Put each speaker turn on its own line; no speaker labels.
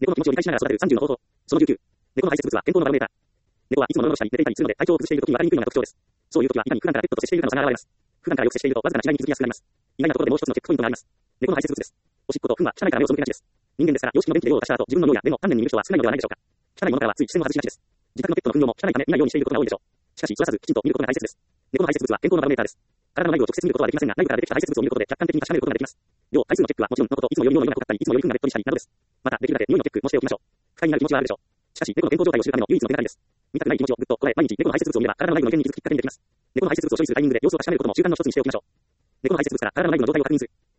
猫の気持ちを理解しながら育てる30の方法。その19。猫の排泄物は健康のバロメーター。猫はいつも物の下に寝ていたりするので体調を崩している時に分かりにくいのが特徴です。そういう時はいかに普段からペットと接しているかの差が現れます。普段からよく接しているとわずかな違いに気づきやすくなります。意外なところでもう一つのチェックポイントがあります。猫の排泄物です。おしっこと糞は汚いから目を背けがちです。人間ですから、洋式の便器で用を出した後、自分の尿や目も丹念に見る人は少ないのではないでしょうか。汚いものからはつい視線を外しがちです。自宅のペットの糞尿も汚いため見ないようにしていることが多いでしょう。しかし、そらさずきちんと見ることが大切です。猫の排泄物は健康のバロメーターです。体の内部を直接見ることはできませんが、内部から出てきた排泄物を見ることで客観的に確かめることができます。量、回数のチェックはもちろんのこと、いつもより尿の量が濃かったり、いつもより糞がベッドにしたりなどです。また、できるだけ匂いのチェックもしておきましょう。不快になる気持ちはあるでしょう。しかし、猫の健康状態を知るための唯一の手がかりです。見たくない気持ちをぐっとこらえ、毎日猫の排泄物を見れば体の内部の異変に気づくきっかけにできます。猫の排泄物を処理するタイミングで様子を確かめることも習慣の一つにしておきましょう。猫の排泄物から体の内部の状態を確認する。